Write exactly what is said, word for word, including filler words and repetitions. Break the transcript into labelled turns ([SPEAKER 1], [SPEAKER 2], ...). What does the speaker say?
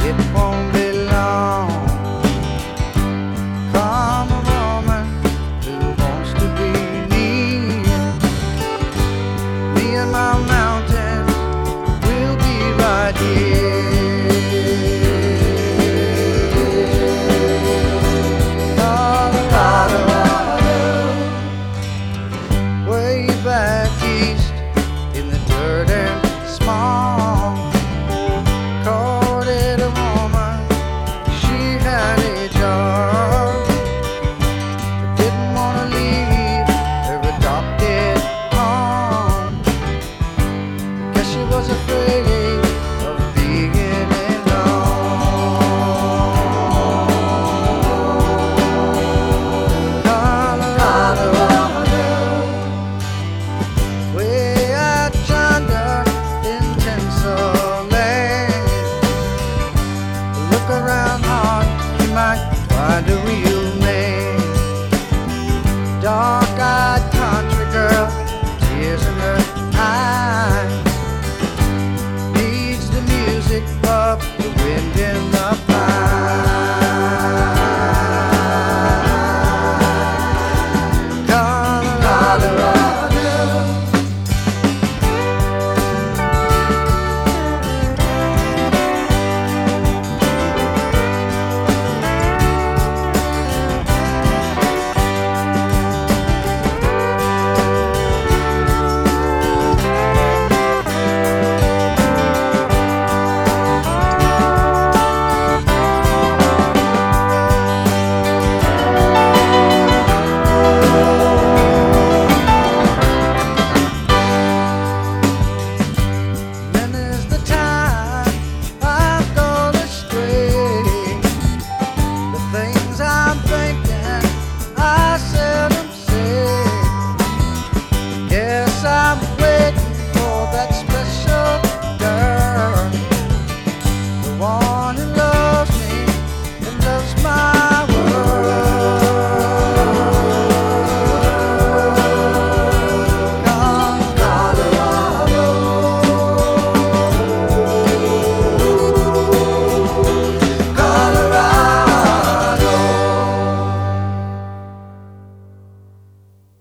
[SPEAKER 1] it won't be long. Come a woman who wants to be near. Me and my mountains will be right here. Back east in the dirt and smog, courted a woman, she had a job, but didn't want to leave her adopted home. Guess she was afraid of being alone. Colorado, way out yonder in Tinselland. Look around hard, you might find a real man. Dark-eyed country girl, tears in her eyes, needs the music of